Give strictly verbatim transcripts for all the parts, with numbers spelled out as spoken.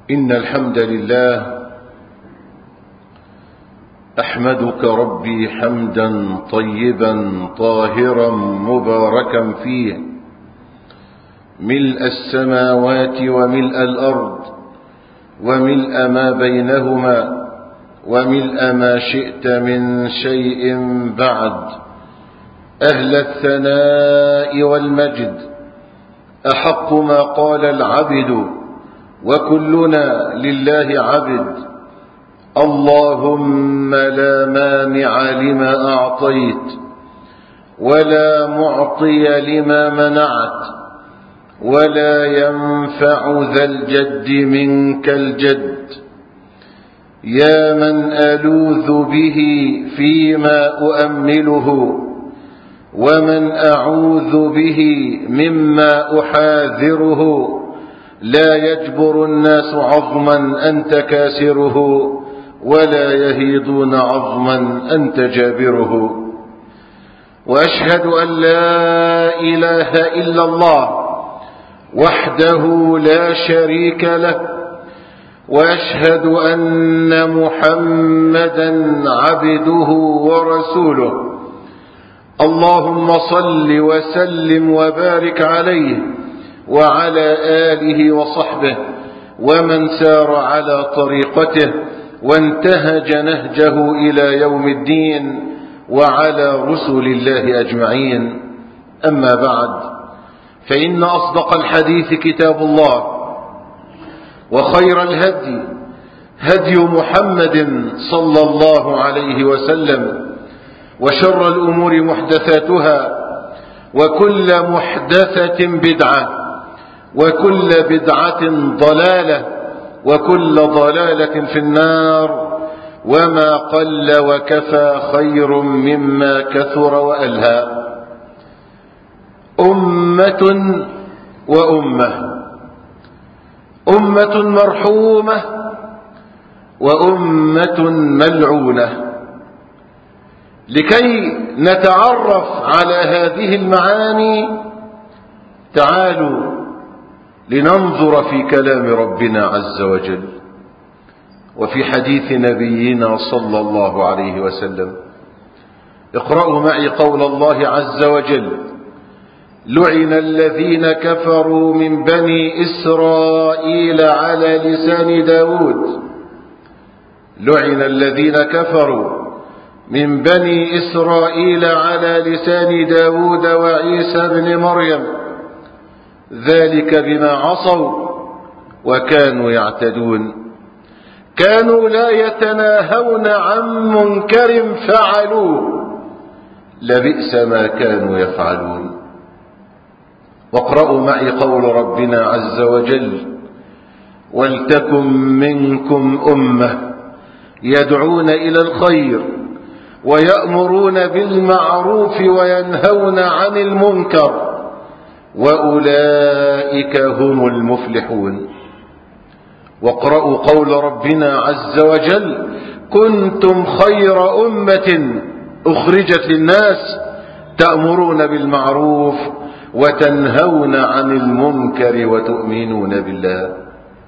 إن الحمد لله أحمدك ربي حمدا طيبا طاهرا مباركا فيه ملء السماوات وملء الأرض وملء ما بينهما وملء ما شئت من شيء بعد، أهل الثناء والمجد، أحق ما قال العبد وكلنا لله عبد. اللهم لا مانع لما أعطيت ولا معطي لما منعت ولا ينفع ذا الجد منك الجد. يا من ألوذ به فيما أؤمله ومن أعوذ به مما أحاذره، لا يجبر الناس عظما أنت كاسره ولا يهيضون عظما أنت جابره. وأشهد أن لا إله إلا الله وحده لا شريك له، وأشهد أن محمدا عبده ورسوله. اللهم صل وسلم وبارك عليه وعلى آله وصحبه ومن سار على طريقته وانتهج نهجه إلى يوم الدين وعلى رسل الله أجمعين. أما بعد، فإن أصدق الحديث كتاب الله، وخير الهدي هدي محمد صلى الله عليه وسلم، وشر الأمور محدثاتها، وكل محدثة بدعة، وكل بدعة ضلالة، وكل ضلالة في النار. وما قل وكفى خير مما كثر وألهى. أمة وأمة، أمة مرحومة وأمة ملعونة. لكي نتعرف على هذه المعاني تعالوا لننظر في كلام ربنا عز وجل وفي حديث نبينا صلى الله عليه وسلم. اقرأوا معي قول الله عز وجل: لعن الذين كفروا من بني إسرائيل على لسان داود. لعن الذين كفروا من بني إسرائيل على لسان داود وعيسى بن مريم، ذلك بما عصوا وكانوا يعتدون، كانوا لا يتناهون عن منكر فعلوه، لبئس ما كانوا يفعلون. واقرأوا معي قول ربنا عز وجل: ولتكن منكم أمة يدعون إلى الخير ويأمرون بالمعروف وينهون عن المنكر وأولئك هم المفلحون. واقرأوا قول ربنا عز وجل: كنتم خير أمة أخرجت للناس تأمرون بالمعروف وتنهون عن المنكر وتؤمنون بالله.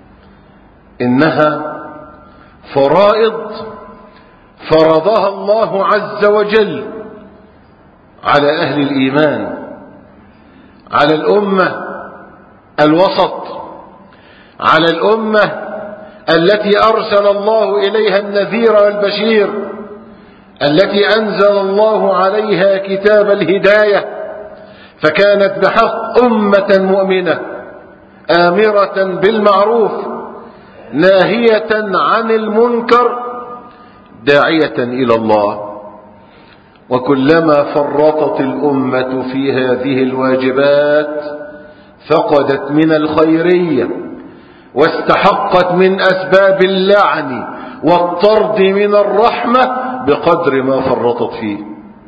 إنها فرائض فرضها الله عز وجل على أهل الإيمان، على الأمة الوسط، على الأمة التي أرسل الله إليها النذير والبشير، التي أنزل الله عليها كتاب الهداية، فكانت بحق أمة مؤمنة آمرة بالمعروف ناهية عن المنكر داعية إلى الله. وكلما فرطت الأمة في هذه الواجبات فقدت من الخيرية واستحقت من أسباب اللعن والطرد من الرحمة بقدر ما فرطت فيه.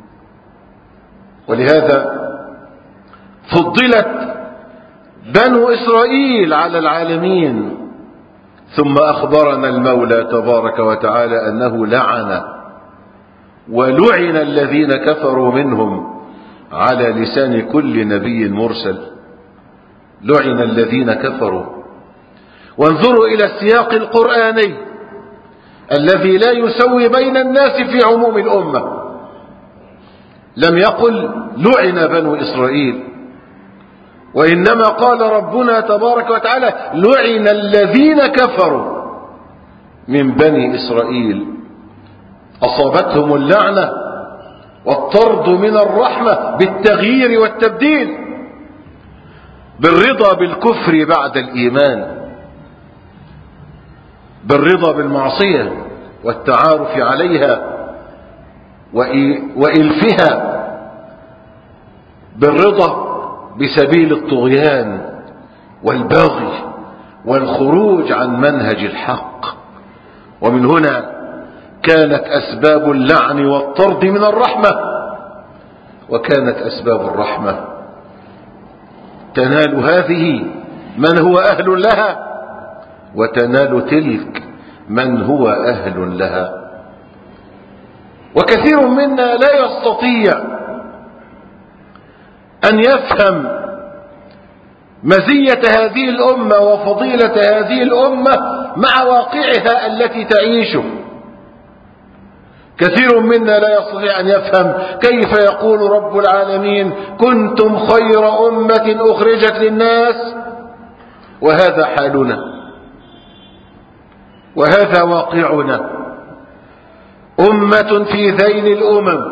ولهذا فضلت بنو إسرائيل على العالمين. ثم أخبرنا المولى تبارك وتعالى أنه لعن ولعن الذين كفروا منهم على لسان كل نبي مرسل. لعن الذين كفروا وانظروا إلى السياق القرآني الذي لا يسوي بين الناس في عموم الأمة. لم يقل لعن بنو إسرائيل، وإنما قال ربنا تبارك وتعالى لعن الذين كفروا من بني إسرائيل، أصابتهم اللعنة والطرد من الرحمة بالتغيير والتبديل، بالرضا بالكفر بعد الإيمان، بالرضا بالمعصية والتعارف عليها وإلفها، بالرضا بسبيل الطغيان والبغي والخروج عن منهج الحق. ومن هنا كانت أسباب اللعن والطرد من الرحمة، وكانت أسباب الرحمة تنال هذه من هو أهل لها، وتنال تلك من هو أهل لها. وكثير منا لا يستطيع أن يفهم مزية هذه الأمة وفضيلة هذه الأمة مع واقعها التي تعيشه. كثير منا لا يستطيع أن يفهم كيف يقول رب العالمين كنتم خير أمة أخرجت للناس، وهذا حالنا وهذا واقعنا، أمة في ذيل الأمم،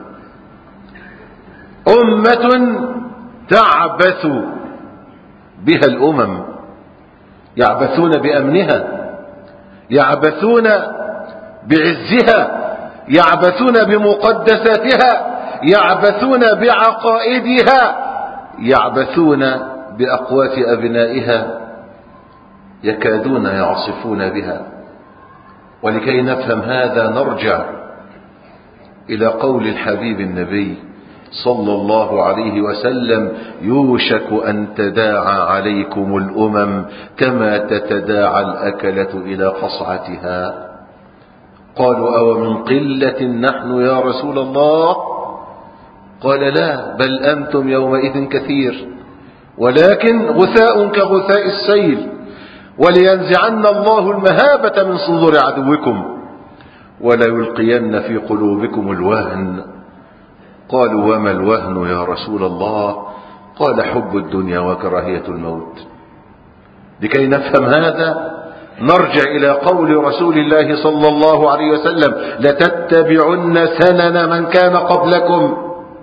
أمة تعبث بها الأمم، يعبثون بأمنها، يعبثون بعزها، يعبثون بمقدساتها، يعبثون بعقائدها، يعبثون بأقوات أبنائها، يكادون يعصفون بها. ولكي نفهم هذا نرجع إلى قول الحبيب النبي صلى الله عليه وسلم يوشك أن تداعى عليكم الأمم كما تتداعى الأكلة إلى قصعتها. قالوا أو من قلة نحن يا رسول الله؟ قال لا، بل أنتم يومئذ كثير، ولكن غثاء كغثاء السيل، ولينزعن الله المهابة من صدور عدوكم وليلقين في قلوبكم الوهن. قالوا وما الوهن يا رسول الله؟ قال حب الدنيا وكراهية الموت. لكي نفهم هذا نرجع إلى قول رسول الله صلى الله عليه وسلم لتتبعن سنن من كان قبلكم.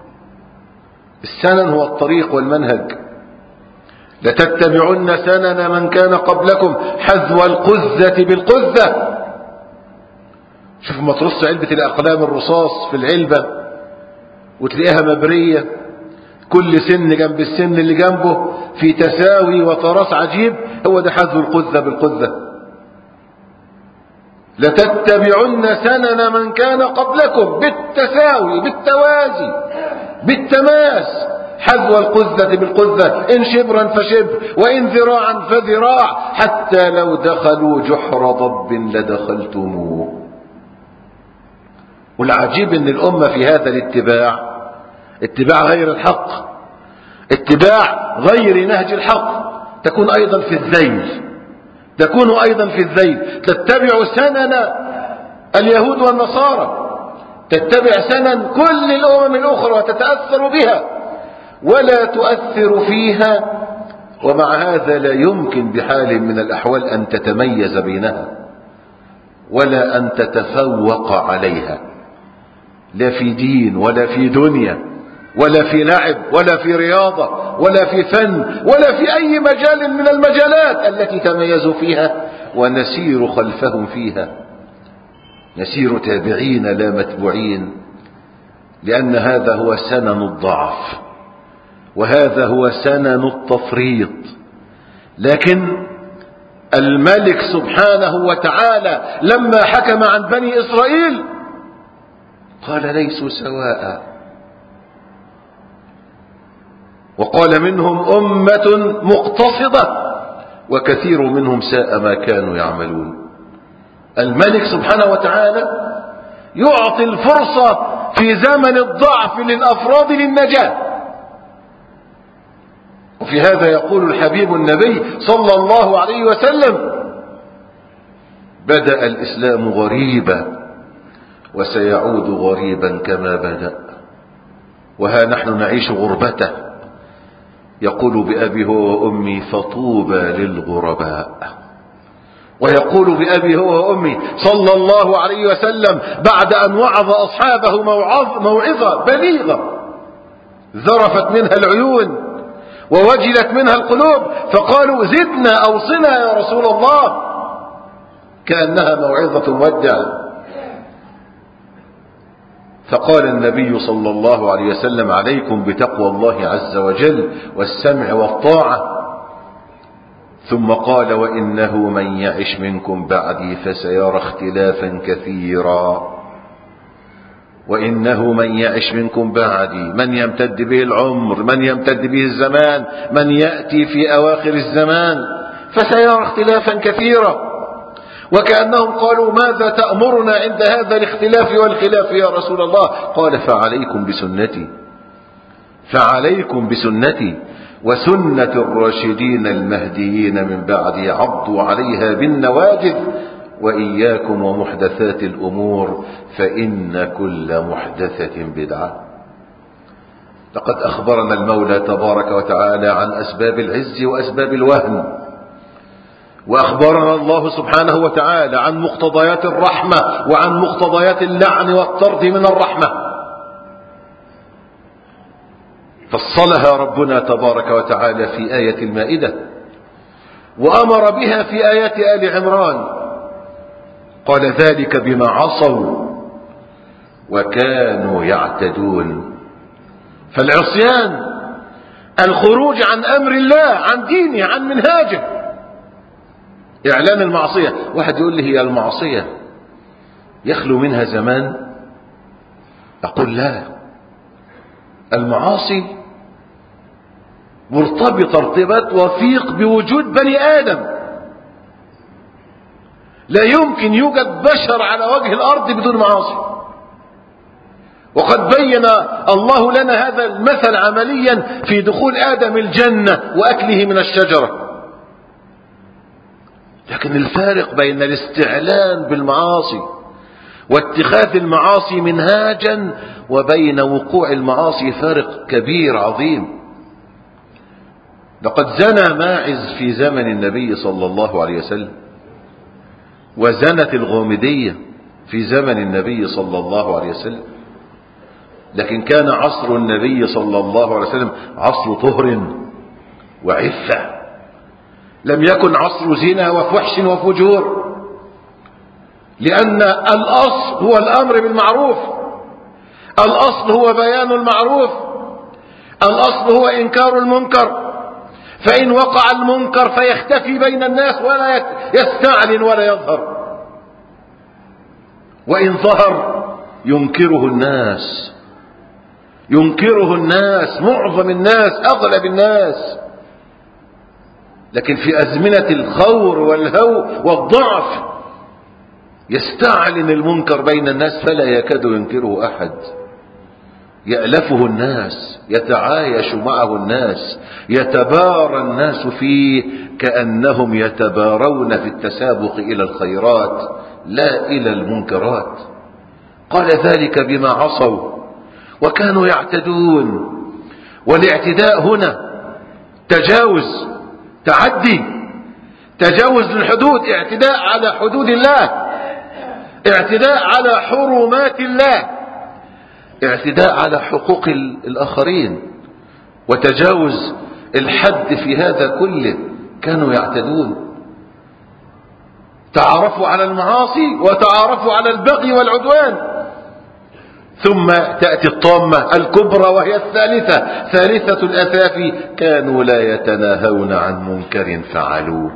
السنن هو الطريق والمنهج. لتتبعن سنن من كان قبلكم حذو القذة بالقذة. شوف ما ترص علبة الأقلام الرصاص في العلبة وتلاقيها مبرية، كل سن جنب السن اللي جنبه في تساوي وتراص عجيب، هو ده حذو القذة بالقذة. لتتبعن سنن من كان قبلكم بالتساوي بالتوازي بالتماس، حذو القذة بالقذة، إن شبرا فشبر وإن ذراعا فذراع، حتى لو دخلوا جحر ضب لدخلتموه. والعجيب ان الأمة في هذا الاتباع اتباع غير الحق، اتباع غير نهج الحق، تكون أيضا في الذيل، تكون أيضا في الذيل. تتبع سنن اليهود والنصارى، تتبع سنن كل الأمم الأخرى وتتأثر بها ولا تؤثر فيها، ومع هذا لا يمكن بحال من الأحوال أن تتميز بينها ولا أن تتفوق عليها، لا في دين ولا في دنيا ولا في لعب ولا في رياضة ولا في فن ولا في أي مجال من المجالات التي تميزوا فيها، ونسير خلفهم فيها، نسير تابعين لا متبوعين، لأن هذا هو سنن الضعف وهذا هو سنن التفريط. لكن الملك سبحانه وتعالى لما حكم عن بني إسرائيل قال ليسوا سواء، وقال منهم أمة مقتصدة وكثير منهم ساء ما كانوا يعملون. الملك سبحانه وتعالى يعطي الفرصة في زمن الضعف للأفراد للنجاة. وفي هذا يقول الحبيب النبي صلى الله عليه وسلم بدأ الإسلام غريبا وسيعود غريبا كما بدأ، وها نحن نعيش غربته. يقول بأبي هو وأمي فطوبى للغرباء، ويقول بأبي هو وأمي صلى الله عليه وسلم بعد أن وعظ أصحابه موعظة بليغة ذرفت منها العيون ووجلت منها القلوب، فقالوا زدنا أوصنا يا رسول الله، كأنها موعظة مودع. فقال النبي صلى الله عليه وسلم عليكم بتقوى الله عز وجل والسمع والطاعة، ثم قال وإنه من يعش منكم بعدي فسيرى اختلافا كثيرا. وإنه من يعش منكم بعدي، من يمتد به العمر، من يمتد به الزمان، من يأتي في أواخر الزمان، فسيرى اختلافا كثيرا. وكأنهم قالوا ماذا تأمرنا عند هذا الاختلاف والخلاف يا رسول الله؟ قال فعليكم بسنتي فعليكم بسنتي وسنة الراشدين المهديين من بعدي، عضوا عليها بالنواجذ، وإياكم ومحدثات الأمور فإن كل محدثة بدعة. لقد أخبرنا المولى تبارك وتعالى عن أسباب العز وأسباب الوهن، وأخبرنا الله سبحانه وتعالى عن مقتضيات الرحمة وعن مقتضيات اللعن والطرد من الرحمة، فصلها ربنا تبارك وتعالى في آية المائدة، وأمر بها في آيات آل عمران. قال ذلك بما عصوا وكانوا يعتدون. فالعصيان الخروج عن أمر الله، عن دينه، عن منهاجه، إعلان المعصية. واحد يقول لي هي المعصية يخلو منها زمان؟ أقول لا، المعاصي مرتبطة ارتباط وثيق بوجود بني آدم. لا يمكن يوجد بشر على وجه الأرض بدون معاصي، وقد بين الله لنا هذا المثل عمليا في دخول آدم الجنة وأكله من الشجرة. لكن الفارق بين الاستعلان بالمعاصي واتخاذ المعاصي منهاجا وبين وقوع المعاصي فارق كبير عظيم. لقد زنى ماعز في زمن النبي صلى الله عليه وسلم، وزنت الغامدية في زمن النبي صلى الله عليه وسلم، لكن كان عصر النبي صلى الله عليه وسلم عصر طهر وعفة، لم يكن عصر زنا وفحش وفجور، لأن الأصل هو الأمر بالمعروف، الأصل هو بيان المعروف، الأصل هو إنكار المنكر. فإن وقع المنكر فيختفي بين الناس ولا يستعلن ولا يظهر، وإن ظهر ينكره الناس، ينكره الناس، معظم الناس، أغلب الناس. لكن في أزمنة الخور والهو والضعف يستعلن المنكر بين الناس فلا يكاد ينكره أحد، يألفه الناس، يتعايش معه الناس، يتبارى الناس فيه كأنهم يتبارون في التسابق إلى الخيرات لا إلى المنكرات. قال ذلك بما عصوا وكانوا يعتدون. والاعتداء هنا تجاوز، تعدي، تجاوز للحدود، اعتداء على حدود الله، اعتداء على حرمات الله، اعتداء على حقوق الآخرين، وتجاوز الحد في هذا كله. كانوا يعتدون، تعارفوا على المعاصي وتعارفوا على البغي والعدوان. ثم تأتي الطامة الكبرى وهي الثالثة، ثالثة الأثافي، كانوا لا يتناهون عن منكر فعلوه.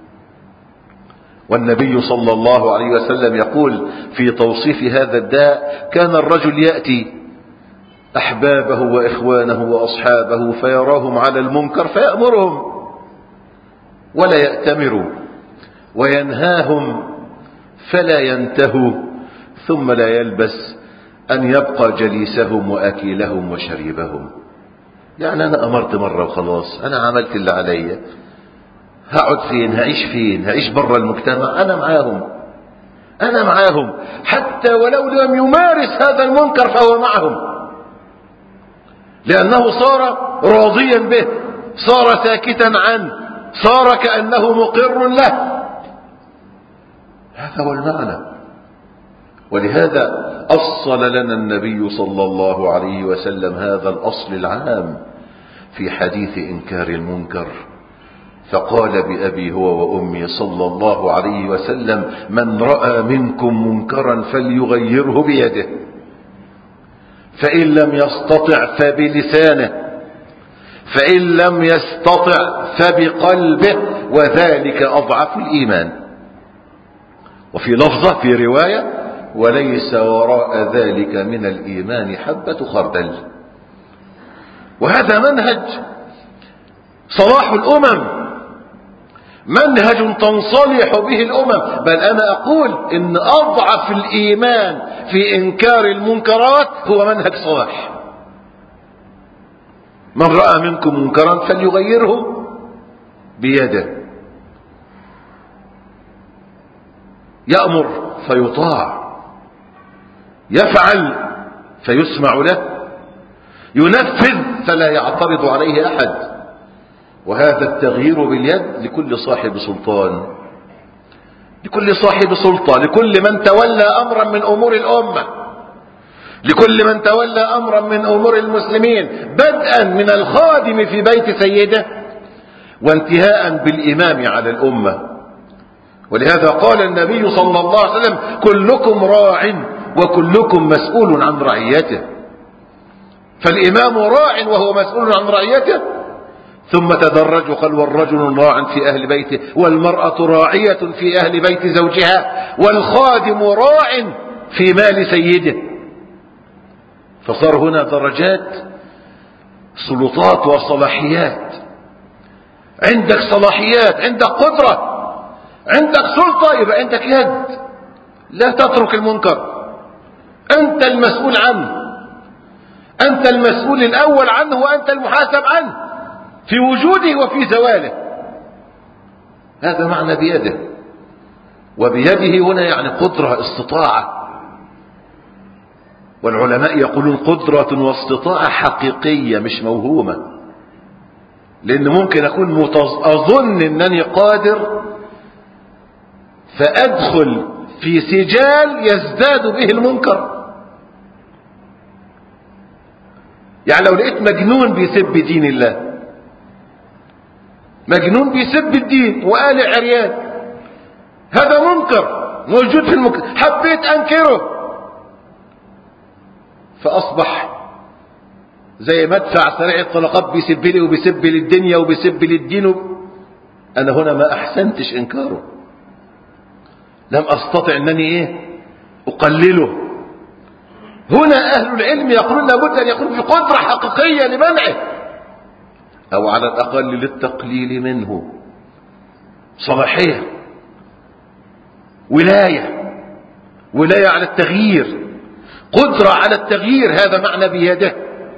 والنبي صلى الله عليه وسلم يقول في توصيف هذا الداء: كان الرجل يأتي أحبابه وإخوانه وأصحابه فيراهم على المنكر فيأمرهم ولا يأتمروا، وينهاهم فلا ينتهوا، ثم لا يلبس أن يبقى جليسهم وأكيلهم وشريبهم. يعني أنا أمرت مرة وخلاص، أنا عملت اللي عليا، هقعد فين؟ هعيش فين؟ هعيش برا المجتمع؟ أنا معاهم، أنا معاهم، حتى ولو لم يمارس هذا المنكر فهو معهم، لأنه صار راضيا به، صار ساكتا عنه، صار كأنه مقر له. هذا هو المعنى. ولهذا أصل لنا النبي صلى الله عليه وسلم هذا الأصل العام في حديث إنكار المنكر، فقال بأبي هو وأمي صلى الله عليه وسلم: من رأى منكم منكرا فليغيره بيده، فإن لم يستطع فبلسانه، فإن لم يستطع فبقلبه، وذلك أضعف الإيمان. وفي لفظة في رواية: وليس وراء ذلك من الإيمان حبة خردل. وهذا منهج صلاح الأمم، منهج تنصلح به الأمم. بل أنا أقول إن أضعف الإيمان في إنكار المنكرات هو منهج صلاح. من رأى منكم منكرا فليغيره بيده، يأمر فيطاع، يفعل فيسمع له، ينفذ فلا يعترض عليه أحد. وهذا التغيير باليد لكل صاحب سلطان، لكل صاحب سلطة، لكل من تولى أمرا من أمور الأمة، لكل من تولى أمرا من أمور المسلمين، بدءا من الخادم في بيت سيده وانتهاء بالإمام على الأمة. ولهذا قال النبي صلى الله عليه وسلم: كلكم راع وكلكم مسؤول عن رعيته. فالإمام راع وهو مسؤول عن رعيته، ثم تدرجوا قال: والرجل راع في أهل بيته، والمرأة راعية في أهل بيت زوجها، والخادم راع في مال سيده. فصار هنا درجات، سلطات وصلاحيات. عندك صلاحيات، عندك قدرة، عندك سلطة، يبقى عندك يد. لا تترك المنكر، أنت المسؤول عنه، أنت المسؤول الأول عنه، وأنت المحاسب عنه في وجوده وفي زواله. هذا معنى بيده. وبيده هنا يعني قدرة، استطاعة. والعلماء يقولون قدرة واستطاعة حقيقية مش موهومة، لأن ممكن أكون أظن أنني قادر فأدخل في سجال يزداد به المنكر. يعني لو لقيت مجنون بيسب دين الله، مجنون بيسب الدين وقالع عريان، هذا منكر موجود في المنكر، حبيت أنكره فأصبح زي مدفع سريع الطلقات بيسب لي وبيسب للدنيا وبيسب للدين. أنا هنا ما أحسنتش إنكاره، لم أستطع أنني إيه أقلله. هنا أهل العلم يقولون لابد أن يكون في قدرة حقيقية لمنعه، أو على الأقل للتقليل منه، صلاحية، ولاية، ولاية على التغيير، قدرة على التغيير. هذا معنى بيده.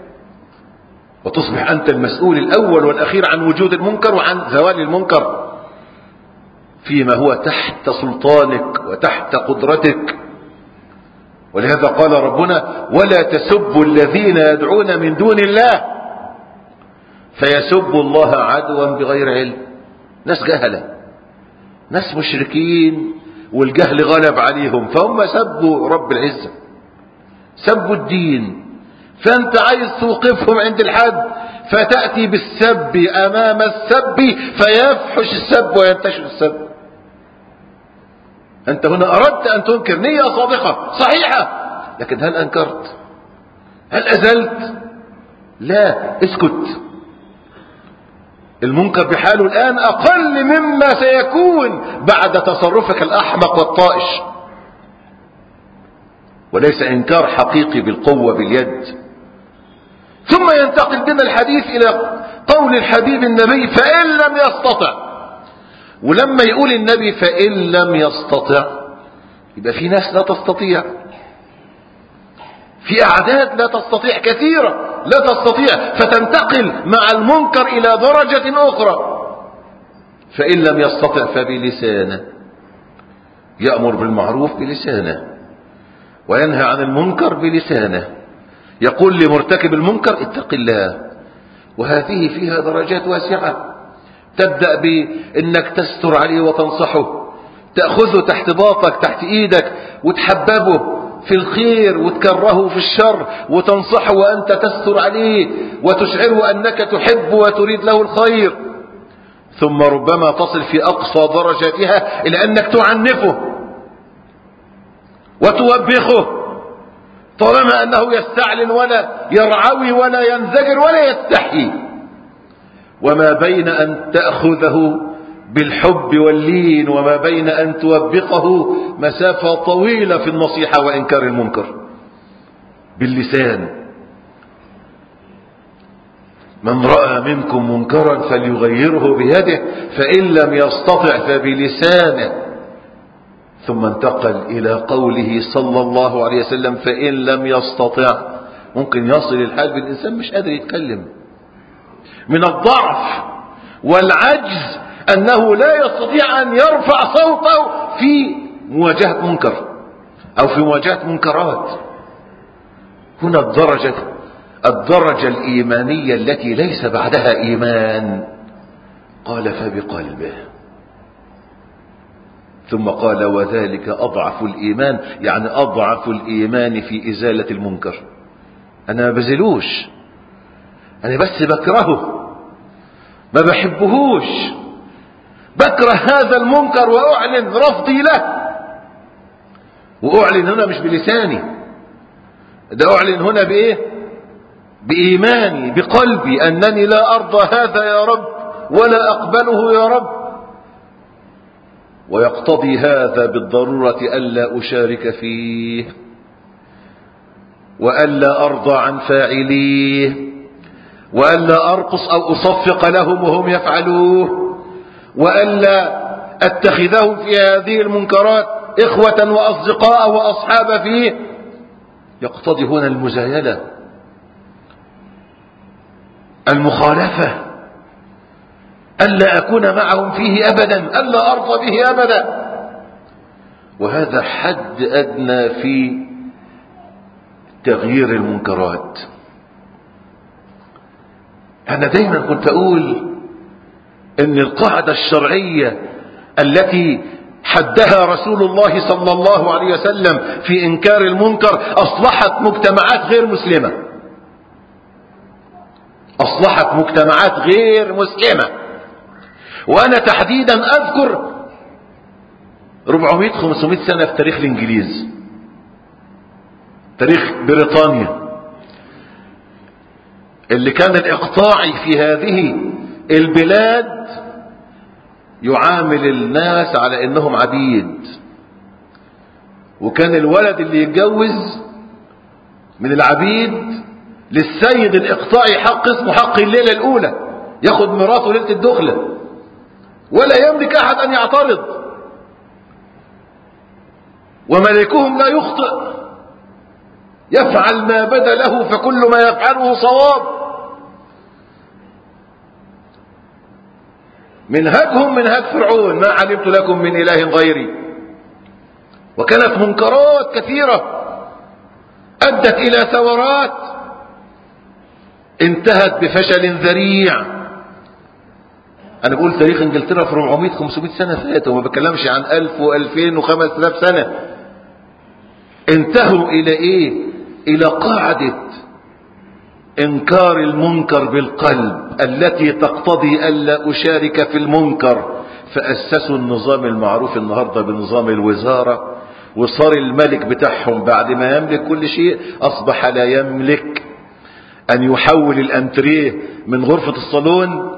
وتصبح أنت المسؤول الأول والأخير عن وجود المنكر وعن زوال المنكر فيما هو تحت سلطانك وتحت قدرتك. ولهذا قال ربنا: ولا تسبوا الذين يدعون من دون الله فيسبوا الله عدوا بغير علم. ناس جهلة، ناس مشركين، والجهل غلب عليهم فهم سبوا رب العزة، سبوا الدين. فأنت عايز توقفهم عند الحد، فتأتي بالسب أمام السب فيفحش السب وينتشر السب. أنت هنا أردت أن تنكر، نية صادقة صحيحة، لكن هل أنكرت؟ هل أزلت؟ لا، اسكت. المنكر بحاله الآن أقل مما سيكون بعد تصرفك الأحمق والطائش، وليس إنكار حقيقي بالقوة باليد. ثم ينتقل بنا الحديث إلى قول الحبيب النبي: فإن لم يستطع. ولما يقول النبي فإن لم يستطع، يبقى في ناس لا تستطيع، في أعداد لا تستطيع، كثيرة لا تستطيع، فتنتقل مع المنكر إلى درجة أخرى. فإن لم يستطع فبلسانه، يأمر بالمعروف بلسانه وينهى عن المنكر بلسانه، يقول لمرتكب المنكر اتق الله. وهذه فيها درجات واسعة، تبدأ بأنك تستر عليه وتنصحه، تأخذه تحت باطك تحت ايدك وتحببه في الخير وتكرهه في الشر، وتنصحه وأنت تستر عليه وتشعره أنك تحب وتريد له الخير. ثم ربما تصل في أقصى درجاتها إلى أنك تعنفه وتوبخه، طالما أنه يستعلن ولا يرعوي ولا ينزجر ولا يستحي. وما بين أن تأخذه بالحب واللين وما بين أن توبقه مسافة طويلة في النصيحة وإنكار المنكر باللسان. من رأى منكم منكرا فليغيره بيده فإن لم يستطع فبلسانه. ثم انتقل إلى قوله صلى الله عليه وسلم فإن لم يستطع. ممكن يصل الحال بالإنسان مش قادر يتكلم من الضعف والعجز، أنه لا يستطيع أن يرفع صوته في مواجهة منكر أو في مواجهة منكرات. هنا الدرجة الدرجة الإيمانية التي ليس بعدها إيمان. قال فبقلبه، ثم قال وذلك أضعف الإيمان، يعني أضعف الإيمان في إزالة المنكر. أنا ما بزلوش، أنا بس بكرهه، ما بحبهوش، بكره هذا المنكر وأعلن رفضي له. وأعلن هنا مش بلساني، ده أعلن هنا بإيه؟ بإيماني بقلبي أنني لا أرضى هذا يا رب ولا أقبله يا رب. ويقتضي هذا بالضرورة ألا أشارك فيه وألا أرضى عن فاعليه وألا أرقص أو أصفق لهم وهم يفعلوه وألا أتخذهم في هذه المنكرات إخوة وأصدقاء وأصحاب فيه. يقتضي هنا المزايلة، المخالفة، ألا أكون معهم فيه أبدا، ألا أرضى به أبدا. وهذا حد أدنى في تغيير المنكرات. أنا دايما كنت أقول إن القاعدة الشرعية التي حدها رسول الله صلى الله عليه وسلم في إنكار المنكر أصلحت مجتمعات غير مسلمة، أصلحت مجتمعات غير مسلمة. وأنا تحديدا أذكر أربعمائة خمسمائة سنة في تاريخ الإنجليز، تاريخ بريطانيا، اللي كان الإقطاعي في هذه البلاد يعامل الناس على إنهم عبيد. وكان الولد اللي يتجوز من العبيد للسيد الإقطاعي حق اسمه حق الليلة الأولى، ياخد مراته ليلة الدخلة ولا يملك أحد أن يعترض. وملكهم لا يخطئ، يفعل ما بدا له فكل ما يفعله صواب. منهجهم منهج فرعون، ما علمت لكم من إله غيري. وكانت منكرات كثيرة أدت إلى ثورات انتهت بفشل ذريع. أنا بقول تاريخ إنجلترا في أربعمائة خمسمائة سنة فاتوا، وما بكلمش عن ألف وألفين وخمس آلاف سنة. انتهوا إلى إيه؟ إلى قاعدة إنكار المنكر بالقلب التي تقتضي ألا أشارك في المنكر. فأسسوا النظام المعروف النهاردة بنظام الوزارة، وصار الملك بتاعهم بعد ما يملك كل شيء أصبح لا يملك أن يحول الأنتريه من غرفة الصالون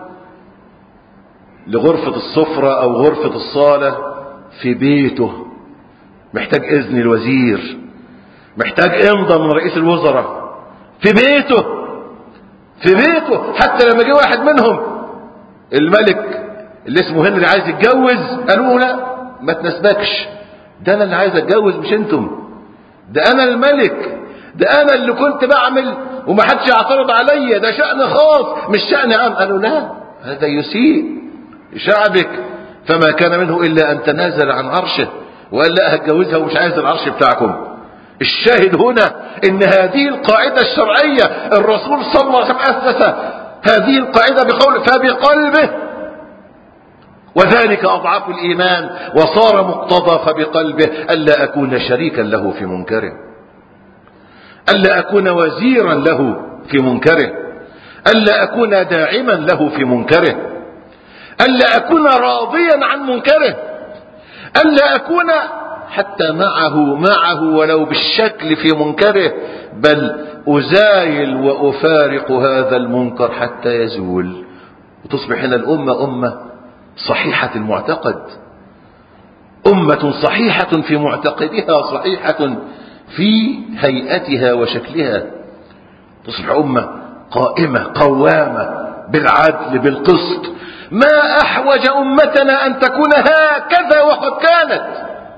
لغرفة السفرة أو غرفة الصالة في بيته. محتاج إذن الوزير، محتاج إمضاء من رئيس الوزراء في بيته، في بيته. حتى لما جه واحد منهم الملك اللي اسمه هنري عايز يتجوز، قالوا لا ما تناسبكش، ده انا اللي عايز اتجوز مش انتم، ده انا الملك، ده انا اللي كنت بعمل ومحدش يعترض عليا، ده شأن خاص مش شأن عام. قالوا لا، هذا يسيء شعبك. فما كان منه إلا أن تنازل عن عرشه وقال لا هتجوزها ومش عايز العرش بتاعكم. الشاهد هنا ان هذه القاعدة الشرعية الرسول صلى الله عليه وسلم أسس هذه القاعدة بقوله فبقلبه، وذلك أضعف الإيمان، وصار مقتضى فبقلبه ألا أكون شريكا له في منكره، ألا أكون وزيرا له في منكره، ألا أكون داعما له في منكره، ألا أكون راضيا عن منكره، ألا أكون حتى معه معه ولو بالشكل في منكره، بل أزايل وأفارق هذا المنكر حتى يزول، وتصبح هنا الأمة أمة صحيحة المعتقد، أمة صحيحة في معتقدها، صحيحة في هيئتها وشكلها، تصبح أمة قائمة قوامة بالعدل بالقسط. ما أحوج أمتنا أن تكون هكذا وقد كانت.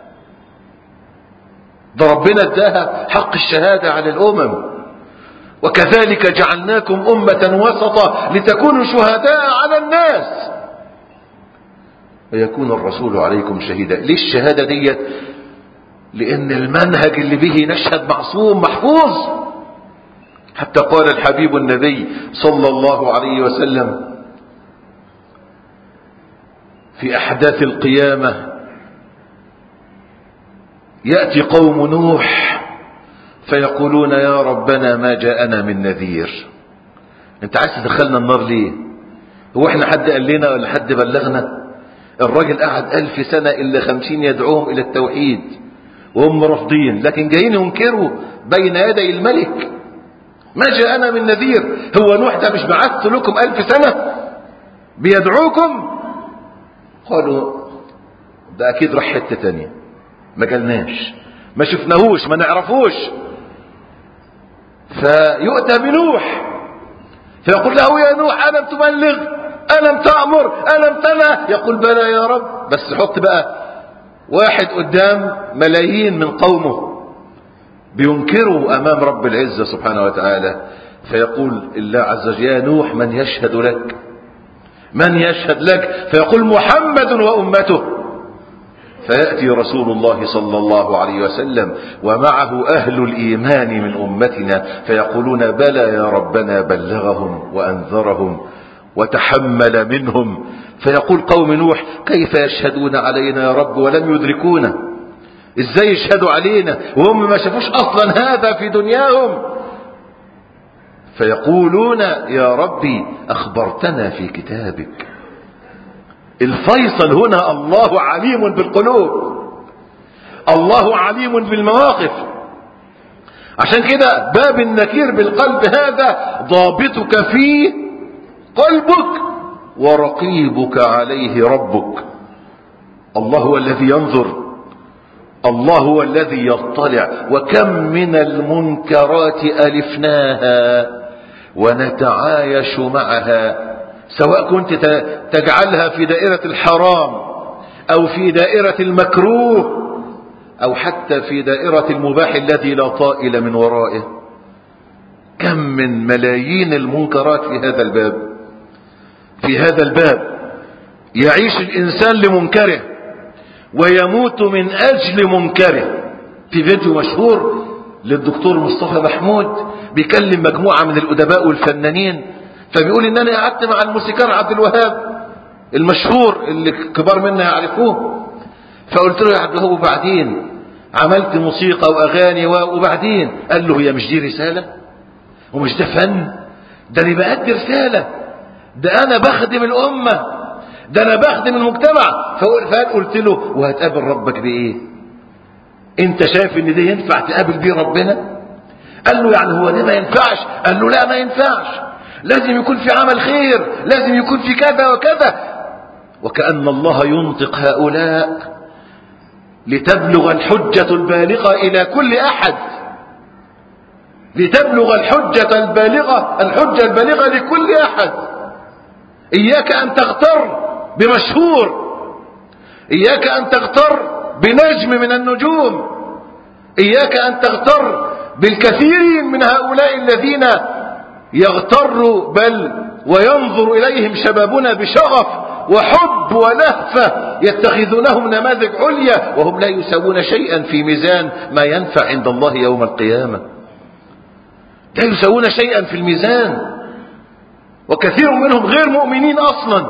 ده ربنا اداها حق الشهادة على الأمم، وكذلك جعلناكم أمة وسطا لتكونوا شهداء على الناس ويكون الرسول عليكم شهيدا. ليه الشهادة ديت؟ لأن المنهج اللي به نشهد معصوم محفوظ. حتى قال الحبيب النبي صلى الله عليه وسلم في أحداث القيامة: يأتي قوم نوح فيقولون يا ربنا ما جاءنا من نذير. انت عايز تدخلنا النار ليه؟ هو احنا حد قال لنا ولا حد بلغنا؟ الراجل قعد ألف سنة إلا خمسين يدعوهم إلى التوحيد وهم رافضين، لكن جايين ينكروا بين يدي الملك ما جاءنا من نذير. هو نوح ده مش بعثت لكم ألف سنة بيدعوكم؟ قالوا ده أكيد راح حتة تانية، ما قالناش، ما شفناهوش، ما نعرفوش. فيؤتى بنوح فيقول له يا نوح ألم تبلغ، ألم تأمر، ألم تنهى؟ يقول بلى يا رب. بس حط بقى واحد قدام ملايين من قومه بينكروا أمام رب العزة سبحانه وتعالى، فيقول الله عز وجل يا نوح من يشهد لك، من يشهد لك؟ فيقول محمد وأمته. فيأتي رسول الله صلى الله عليه وسلم ومعه أهل الإيمان من أمتنا فيقولون بلى يا ربنا بلغهم وأنذرهم وتحمل منهم. فيقول قوم نوح كيف يشهدون علينا يا رب ولم يدركونا؟ ازاي يشهدوا علينا وهم ما شافوش اصلا هذا في دنياهم؟ فيقولون يا ربي اخبرتنا في كتابك. الفيصل هنا الله عليم بالقلوب، الله عليم بالمواقف. عشان كده باب النكير بالقلب هذا ضابطك فيه قلبك ورقيبك عليه ربك. الله هو الذي ينظر، الله هو الذي يطلع. وكم من المنكرات ألفناها ونتعايش معها، سواء كنت تجعلها في دائرة الحرام أو في دائرة المكروه أو حتى في دائرة المباح الذي لا طائل من ورائه. كم من ملايين المنكرات في هذا الباب. في هذا الباب يعيش الإنسان لمنكره ويموت من أجل منكره. في فيديو مشهور للدكتور مصطفى محمود بيكلم مجموعة من الأدباء والفنانين، فبيقول إن أنا قعدت مع الموسيقار عبد الوهاب المشهور اللي كبار منا يعرفوه، فقلت له يا عبد الوهاب وبعدين عملت موسيقى وأغاني وبعدين؟ قال له هي مش دي رسالة ومش ده فن؟ ده أنا بأدي رسالة، ده أنا بخدم الأمة، ده أنا بخدم المجتمع. فقال قلت له وهتقابل ربك بإيه؟ أنت شايف إن ده ينفع تقابل بيه ربنا؟ قال له يعني هو ده ما ينفعش؟ قال له لا ما ينفعش، لازم يكون في عمل خير، لازم يكون في كذا وكذا. وكأن الله ينطق هؤلاء لتبلغ الحجة البالغة إلى كل أحد، لتبلغ الحجة البالغة الحجة البالغة لكل أحد. إياك أن تغتر بمشهور، إياك أن تغتر بنجم من النجوم، إياك أن تغتر بالكثير من هؤلاء الذين يغتر بل وينظر إليهم شبابنا بشغف وحب ولهفة يتخذونهم نماذج عليا وهم لا يساوون شيئا في ميزان ما ينفع عند الله يوم القيامة. لا يساوون شيئا في الميزان، وكثير منهم غير مؤمنين أصلا،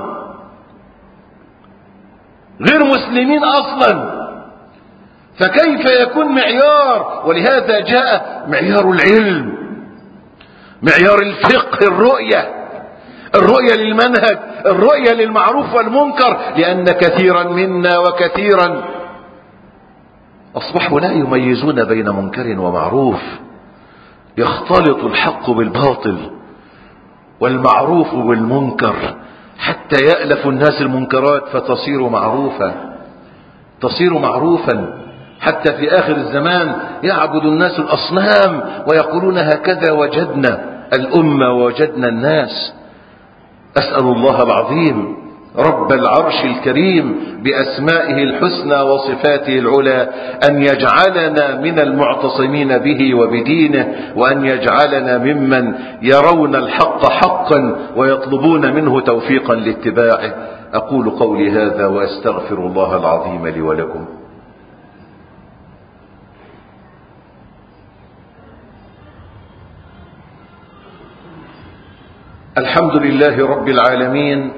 غير مسلمين أصلا، فكيف يكون معيار؟ ولهذا جاء معيار العلم، معيار الفقه، الرؤية، الرؤية للمنهج، الرؤية للمعروف والمنكر، لأن كثيرا منا وكثيرا أصبحوا لا يميزون بين منكر ومعروف، يختلط الحق بالباطل والمعروف بالمنكر حتى يألف الناس المنكرات فتصير معروفة، تصير معروفا، حتى في آخر الزمان يعبد الناس الأصنام ويقولون هكذا وجدنا الأمة ووجدنا الناس. أسأل الله العظيم رب العرش الكريم بأسمائه الحسنى وصفاته العلى أن يجعلنا من المعتصمين به وبدينه، وأن يجعلنا ممن يرون الحق حقا ويطلبون منه توفيقا لاتباعه. أقول قولي هذا وأستغفر الله العظيم لي ولكم. الحمد لله رب العالمين،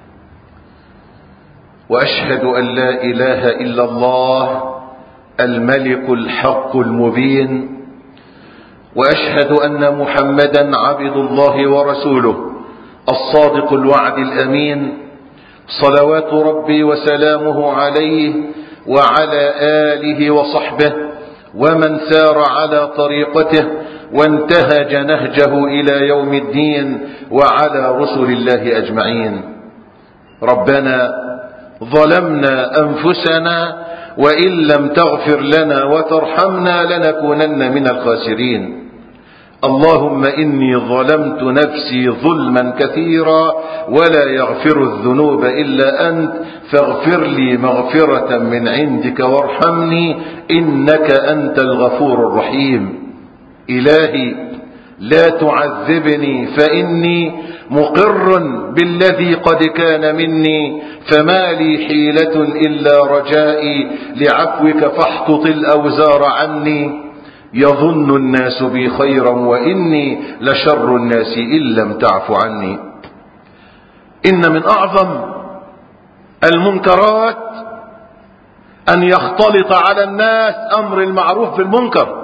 وأشهد أن لا إله إلا الله الملك الحق المبين، وأشهد أن محمدا عبد الله ورسوله الصادق الوعد الأمين، صلوات ربي وسلامه عليه وعلى آله وصحبه ومن سار على طريقته وانتهج نهجه إلى يوم الدين، وعلى رسل الله أجمعين. ربنا ظلمنا أنفسنا وإن لم تغفر لنا وترحمنا لنكونن من الخاسرين. اللهم إني ظلمت نفسي ظلما كثيرا ولا يغفر الذنوب إلا أنت، فاغفر لي مغفرة من عندك وارحمني إنك أنت الغفور الرحيم. إلهي لا تعذبني فإني مقر بالذي قد كان مني، فما لي حيلة إلا رجائي لعفوك فاحطط الأوزار عني. يظن الناس بي خيرا وإني لشر الناس إن لم تعف عني. إن من أعظم المنكرات أن يختلط على الناس أمر المعروف بالمنكر،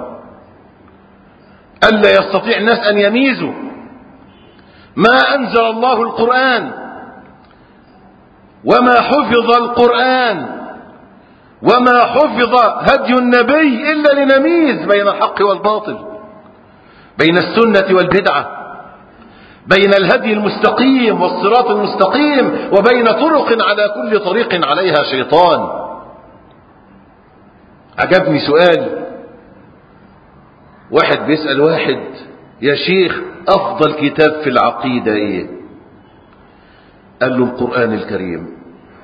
ألا يستطيع الناس أن يميزوا. ما أنزل الله القرآن وما حفظ القرآن وما حفظ هدي النبي إلا لنميز بين الحق والباطل، بين السنة والبدعة، بين الهدي المستقيم والصراط المستقيم، وبين طرق على كل طريق عليها شيطان. عجبني سؤال، واحد بيسأل واحد: يا شيخ أفضل كتاب في العقيدة إيه؟ قال له القرآن الكريم.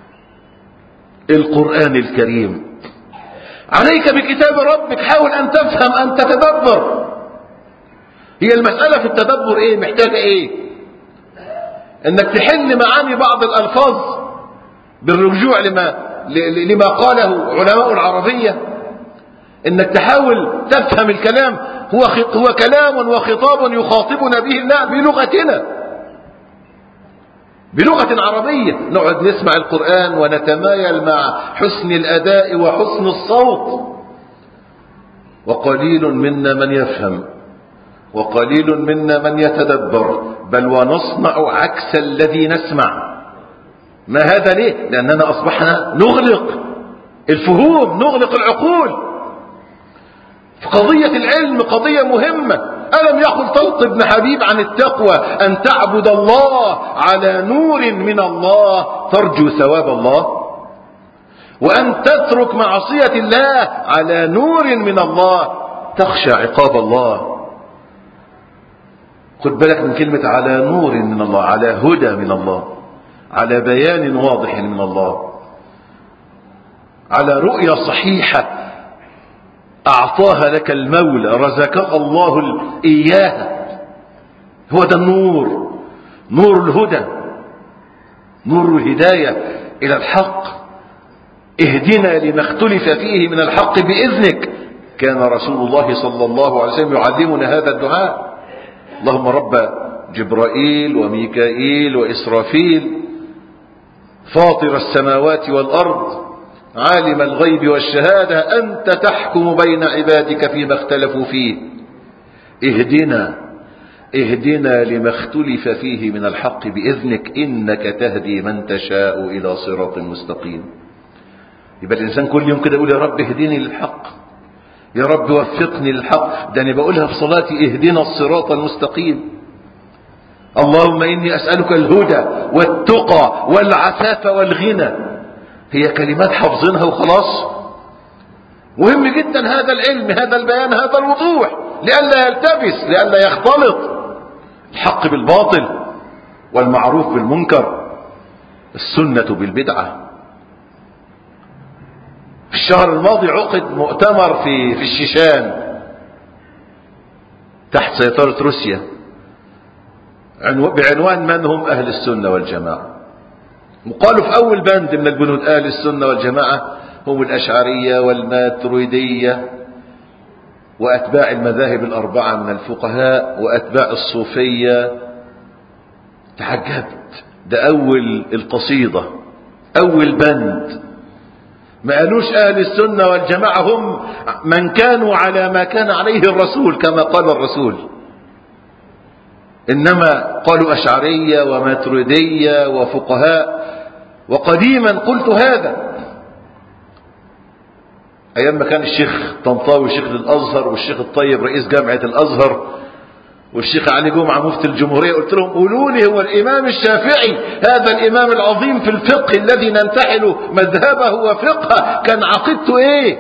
القرآن الكريم. عليك بكتاب ربك، حاول أن تفهم، أن تتدبر. هي المسألة في التدبر إيه؟ محتاجة إيه؟ إنك تحل معاني بعض الألفاظ بالرجوع لما لما قاله علماء العربية، إنك تحاول تفهم الكلام. هو هو كلام وخطاب يخاطبنا به الله بلغتنا، بلغة عربية. نقعد نسمع القرآن ونتمايل مع حسن الأداء وحسن الصوت. وقليل منا من يفهم وقليل منا من يتدبر، بل ونصنع عكس الذي نسمع. ما هذا ليه؟ لأننا أصبحنا نغلق الفهوم، نغلق العقول. قضية العلم قضية مهمة. ألم يقل طلق بن حبيب عن التقوى أن تعبد الله على نور من الله ترجو ثواب الله، وأن تترك معصية الله على نور من الله تخشى عقاب الله. خد بالك من كلمة على نور من الله، على هدى من الله، على بيان واضح من الله، على رؤية صحيحة أعطاها لك المولى، رزقك الله إياها. هو ده النور، نور الهدى. نور الهداية إلى الحق. اهدنا لما اختلف فيه من الحق بإذنك. كان رسول الله صلى الله عليه وسلم يعلمنا هذا الدعاء. اللهم رب جبرائيل وميكائيل وإسرافيل فاطر السماوات والأرض عالم الغيب والشهادة أنت تحكم بين عبادك فيما اختلفوا فيه اهدنا اهدنا لما اختلف فيه من الحق بإذنك إنك تهدي من تشاء إلى صراط مستقيم. يبقى الإنسان كل يوم كده يقول يا رب اهدني للحق، يا رب وفقني للحق. ده أنا بقولها في صلاتي اهدنا الصراط المستقيم. اللهم إني أسألك الهدى والتقى والعفاف والغنى. هي كلمات حافظينها وخلاص؟ مهم جدا هذا العلم، هذا البيان، هذا الوضوح، لئلا يلتبس، لئلا يختلط الحق بالباطل والمعروف بالمنكر، السنة بالبدعة. في الشهر الماضي عقد مؤتمر في في الشيشان تحت سيطرة روسيا بعنوان من هم أهل السنة والجماعة. وقالوا في أول بند من البنود أهل السنة والجماعة هم الأشعرية والماتريدية وأتباع المذاهب الأربعة من الفقهاء وأتباع الصوفية. تعجبت، ده أول القصيدة، أول بند. ما قالوش أهل السنة والجماعة هم من كانوا على ما كان عليه الرسول كما قال الرسول، إنما قالوا أشعرية وماتريدية وفقهاء. وقديما قلت هذا أيام ما كان الشيخ طنطاوي شيخ الأزهر والشيخ الطيب رئيس جامعة الأزهر والشيخ علي جمعة مفتي الجمهورية. قلت لهم قولوا لي هو الإمام الشافعي هذا الإمام العظيم في الفقه الذي ننتحل مذهبه وفقهه كان عقيدته إيه؟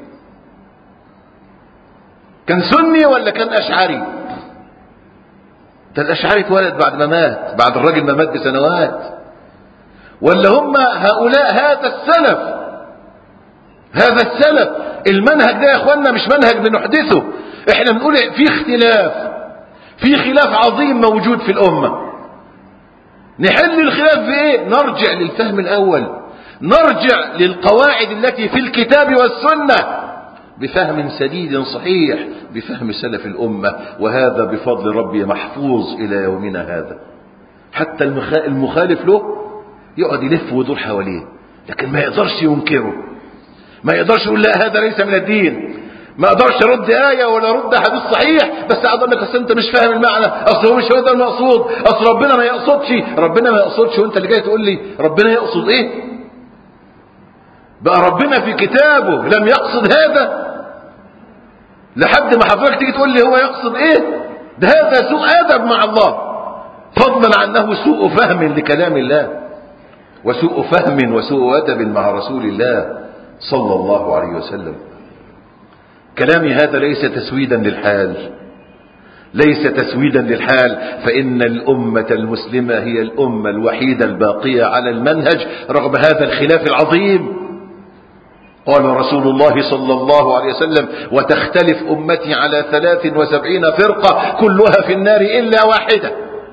كان سني ولا كان أشعري؟ ده الأشعري اتولد بعد ما مات، بعد الراجل ما مات بسنوات. ولا هم هؤلاء هذا السلف، هذا السلف. المنهج ده يا اخوانا مش منهج بنحدثه، احنا بنقول في اختلاف، في خلاف عظيم موجود في الأمة. نحل الخلاف في ايه؟ نرجع للفهم الأول، نرجع للقواعد التي في الكتاب والسنة بفهم سديد صحيح، بفهم سلف الأمة. وهذا بفضل ربي محفوظ إلى يومنا هذا. حتى المخالف له يقعد يلف ويدور حواليه، لكن ما يقدرش ينكره، ما يقدرش يقول لا هذا ليس من الدين، ما اقدرش ارد آية ولا ارد حديث صحيح بس اقول لك اصل انت مش فاهم المعنى، اصل هو مش هو ده المقصود، اصل ربنا ما يقصدش. ربنا ما يقصدش وانت اللي جاي تقول لي ربنا يقصد ايه؟ بقى ربنا في كتابه لم يقصد هذا لحد ما حضرتك تيجي تقول لي هو يقصد ايه؟ ده هذا سوء ادب مع الله، فضلا عنه سوء فهم لكلام الله وسوء فهم وسوء ادب مع رسول الله صلى الله عليه وسلم. كلامي هذا ليس تسويدا للحال، ليس تسويدا للحال، فإن الأمة المسلمة هي الأمة الوحيدة الباقية على المنهج رغم هذا الخلاف العظيم. قال رسول الله صلى الله عليه وسلم وتختلف أمتي على ثلاث وسبعين فرقة كلها في النار إلا واحدة.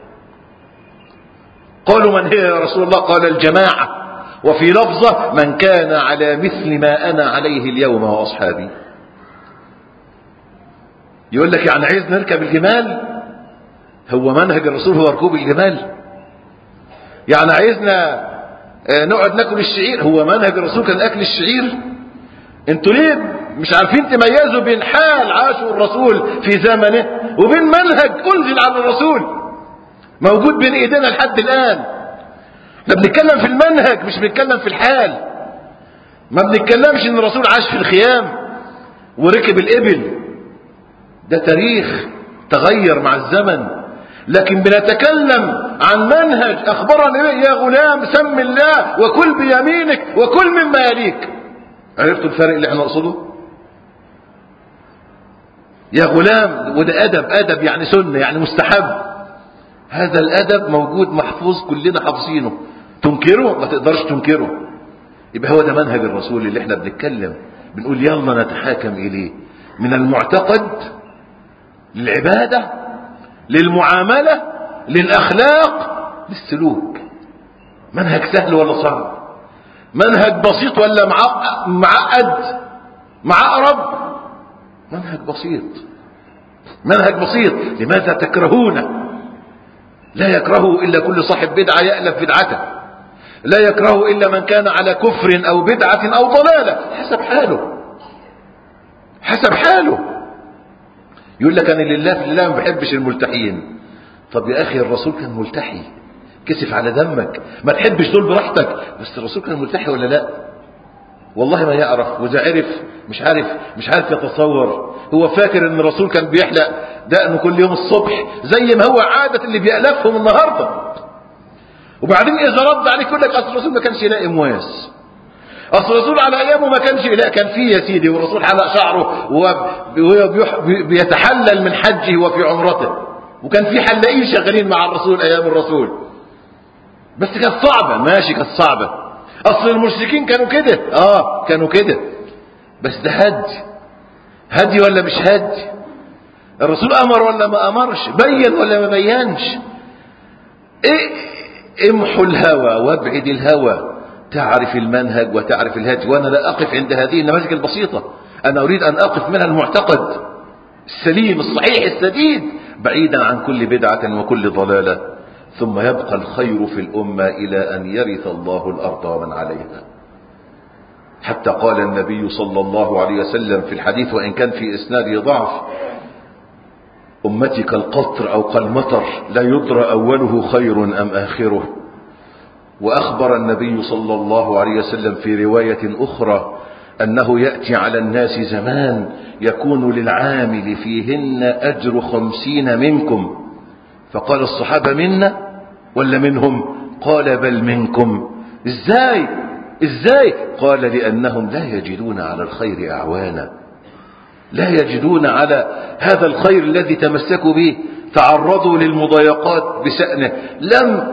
قالوا من هي يا رسول الله؟ قال الجماعة، وفي لفظة من كان على مثل ما أنا عليه اليوم وأصحابي. يقول لك يعني عايز نركب الجمال؟ هو منهج الرسول هو ركوب الجمال؟ يعني عايزنا نقعد ناكل الشعير؟ هو منهج الرسول كان أكل الشعير؟ انتوا ليه مش عارفين تميزوا بين حال عاشه الرسول في زمنه وبين منهج أنزل على الرسول موجود بين ايدينا لحد الآن؟ احنا بنتكلم في المنهج مش بنتكلم في الحال. ما بنتكلمش ان الرسول عاش في الخيام وركب الإبل، ده تاريخ تغير مع الزمن، لكن بنتكلم عن منهج أخبرنا يا غلام سم الله وكل بيمينك وكل مما يليك. عرفتوا الفرق اللي احنا نقصده؟ يا غلام، وده أدب، أدب يعني سنة يعني مستحب. هذا الأدب موجود محفوظ كلنا حافظينه، تنكره ما تقدرش تنكره. يبقى هو ده منهج الرسول اللي احنا بنتكلم، بنقول يلا نتحاكم إليه من المعتقد للعبادة للمعاملة للأخلاق للسلوك. منهج سهل ولا صعب؟ منهج بسيط ولا معقد معقرب؟ منهج بسيط، منهج بسيط. لماذا تكرهونه؟ لا يكرهه إلا كل صاحب بدعة يألف بدعته، لا يكرهه إلا من كان على كفر أو بدعة أو ضلالة، حسب حاله، حسب حاله. يقول لك أنا لله في الله ما بحبش الملتحين. طب يا أخي الرسول كان ملتحي، كسف على دمك، ما تحبش دول براحتك، بس الرسول كان ملتحي ولا لا؟ والله ما يعرف، وإذا عرف مش عارف مش عارف يتصور. هو فاكر ان الرسول كان بيحلق دقنه كل يوم الصبح زي ما هو عادة اللي بيألفهم النهارده. وبعدين اذا رد عليك يقول لك اصل الرسول ما كانش يلاقي مواس، اصل الرسول على ايامه ما كانش يلاقي، كان فيه يا سيدي، والرسول حلق شعره وبيتحلل من حجه وفي عمرته، وكان في حلاقين شغالين مع الرسول ايام الرسول، بس كانت صعبة. ماشي كانت صعبة، اصل المشركين كانوا كده، اه كانوا كده، بس ده هدي، هدي ولا مش هدي؟ الرسول امر ولا ما امرش؟ بين ولا ما بينش؟ ايه، امحوا الهوى وابعد الهوى، تعرف المنهج وتعرف الهدي. وانا لا اقف عند هذه النماذج البسيطة، انا اريد ان اقف منها المعتقد السليم الصحيح السديد، بعيدا عن كل بدعة وكل ضلالة. ثم يبقى الخير في الأمة إلى أن يرث الله الأرض ومن عليها. حتى قال النبي صلى الله عليه وسلم في الحديث وإن كان في إسناده ضعف: أمتي كالقطر أو كالمطر لا يدرى أوله خير أم آخره. وأخبر النبي صلى الله عليه وسلم في رواية أخرى أنه يأتي على الناس زمان يكون للعامل فيهن أجر خمسين منكم. فقال الصحابة: منا ولا منهم؟ قال: بل منكم. ازاي ازاي؟ قال: لأنهم لا يجدون على الخير أعوانا، لا يجدون على هذا الخير الذي تمسكوا به، تعرضوا للمضايقات بشأنه، لم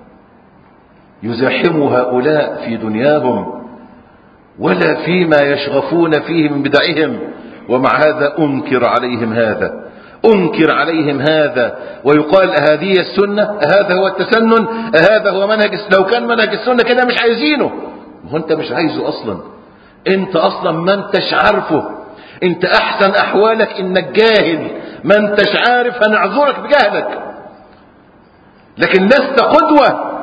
يزاحموا هؤلاء في دنياهم ولا فيما يشغفون فيه من بدعهم، ومع هذا أنكر عليهم هذا، أنكر عليهم هذا، ويقال: هذه السنة، هذا هو التسنن، هذا هو منهج. لو كان منهج السنة كده مش عايزينه، هو انت مش عايزه اصلا، انت اصلا ما انتش عارفه، انت احسن احوالك انك جاهل، ما انتش عارف، هنعذرك بجهلك، لكن لست قدوة.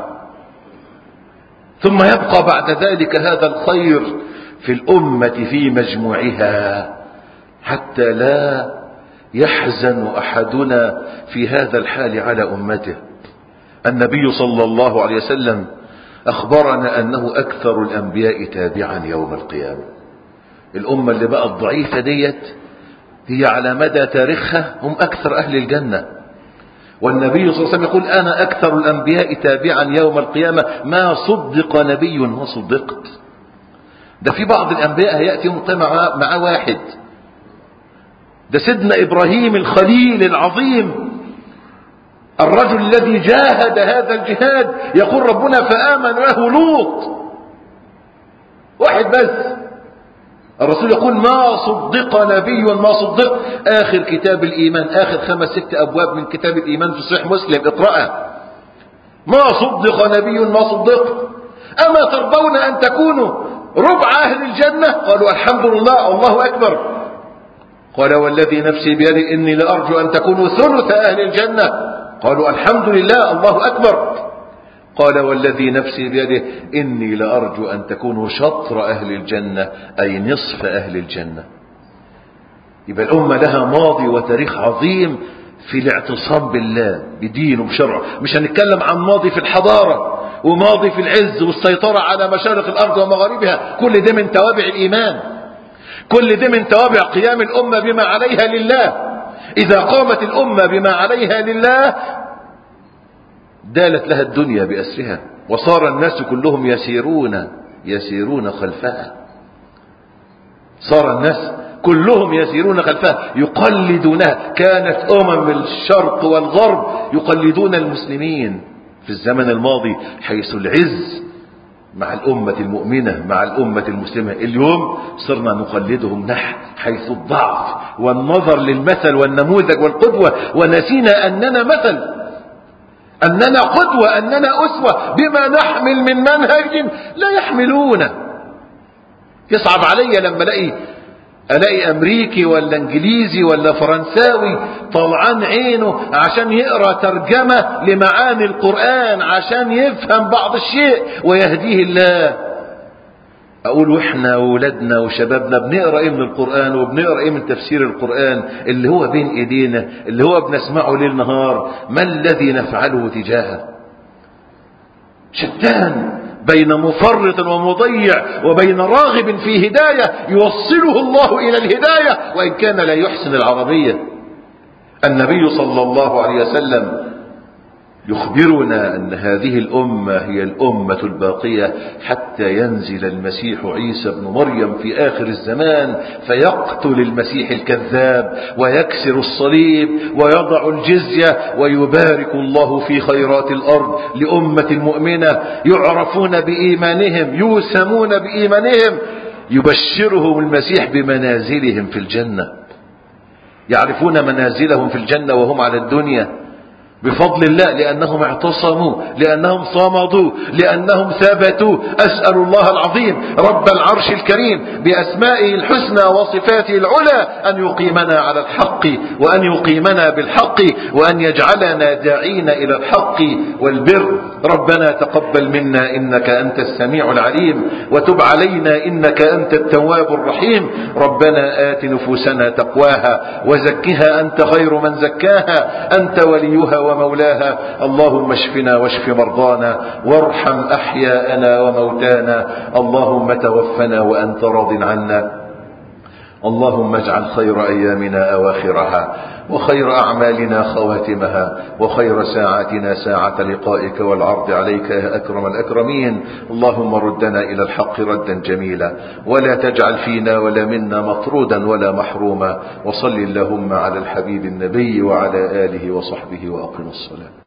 ثم يبقى بعد ذلك هذا الخير في الأمة في مجموعها، حتى لا يحزن أحدنا في هذا الحال على أمته. النبي صلى الله عليه وسلم أخبرنا أنه أكثر الأنبياء تابعا يوم القيامة. الأمة اللي بقت ضعيفة ديت هي على مدى تاريخها هم أكثر أهل الجنة. والنبي صلى الله عليه وسلم يقول: أنا أكثر الأنبياء تابعا يوم القيامة ما صدق نبي وصدقت. ده في بعض الأنبياء هيأتي يوم القيامة مع واحد، ده سيدنا إبراهيم الخليل العظيم، الرجل الذي جاهد هذا الجهاد، يقول ربنا: فآمن له لوط، واحد بس. الرسول يقول: ما صدق نبي ما صدق. آخر كتاب الإيمان، آخر خمس ست أبواب من كتاب الإيمان في صحيح مسلم، اقرأها: ما صدق نبي ما صدق. أما ترضون أن تكونوا ربع أهل الجنة؟ قالوا: الحمد لله، الله أكبر. قال: والذي نفسي بيده إني لأرجو أن تكونوا ثلث أهل الجنة. قالوا: الحمد لله، الله أكبر. قال: والذي نفسي بيده إني لأرجو أن تكونوا شطر أهل الجنة، أي نصف أهل الجنة. يبقى الأمة لها ماضي وتاريخ عظيم في الاعتصام بالله بدينه وبشرعه. مش هنتكلم عن ماضي في الحضارة وماضي في العز والسيطرة على مشارق الأرض ومغاربها، كل ده من توابع الإيمان، كل ده من توابع قيام الأمة بما عليها لله. إذا قامت الأمة بما عليها لله دالت لها الدنيا بأسرها، وصار الناس كلهم يسيرون يسيرون خلفها، صار الناس كلهم يسيرون خلفها يقلدونها. كانت أمم من الشرق والغرب يقلدون المسلمين في الزمن الماضي، حيث العز مع الأمة المؤمنة مع الأمة المسلمة. اليوم صرنا نقلدهم نحن حيث الضعف والنظر للمثل والنموذج والقدوة، ونسينا أننا مثل، أننا قدوة، أننا أسوة بما نحمل من منهج لا يحملونه. يصعب علي لما الاقي الاقي امريكي ولا انجليزي ولا فرنساوي طلعان عينه عشان يقرأ ترجمة لمعاني القرآن عشان يفهم بعض الشيء ويهديه الله. اقول واحنا وولادنا وشبابنا بنقرأ ايه من القرآن وبنقرأ ايه من تفسير القرآن اللي هو بين ايدينا اللي هو بنسمعه ليل نهار؟ ما الذي نفعله تجاهه؟ شتان بين مفرط ومضيع وبين راغب في هداية يوصله الله إلى الهداية وإن كان لا يحسن العربية. النبي صلى الله عليه وسلم يخبرنا أن هذه الأمة هي الأمة الباقية حتى ينزل المسيح عيسى بن مريم في آخر الزمان فيقتل المسيح الكذاب ويكسر الصليب ويضع الجزية ويبارك الله في خيرات الأرض لأمة مؤمنة يعرفون بإيمانهم يوسمون بإيمانهم. يبشرهم المسيح بمنازلهم في الجنة، يعرفون منازلهم في الجنة وهم على الدنيا بفضل الله لأنهم اعتصموا، لأنهم صمدوا، لأنهم ثبتوا. أسأل الله العظيم رب العرش الكريم بأسمائه الحسنى وصفاته العلى أن يقيمنا على الحق وأن يقيمنا بالحق وأن يجعلنا داعين إلى الحق والبر. ربنا تقبل منا إنك أنت السميع العليم وتب علينا إنك أنت التواب الرحيم. ربنا آت نفوسنا تقواها وزكها أنت خير من زكاها أنت وليها ومولاها. اللهم اشفنا واشف مرضانا وارحم أحياءنا وموتانا. اللهم توفنا وأنت راض عنا. اللهم اجعل خير أيامنا أواخرها وخير أعمالنا خواتمها وخير ساعاتنا ساعة لقائك والعرض عليك يا أكرم الأكرمين. اللهم ردنا إلى الحق ردا جميلا ولا تجعل فينا ولا منا مطرودا ولا محروما. وصل اللهم على الحبيب النبي وعلى آله وصحبه وأقم الصلاة.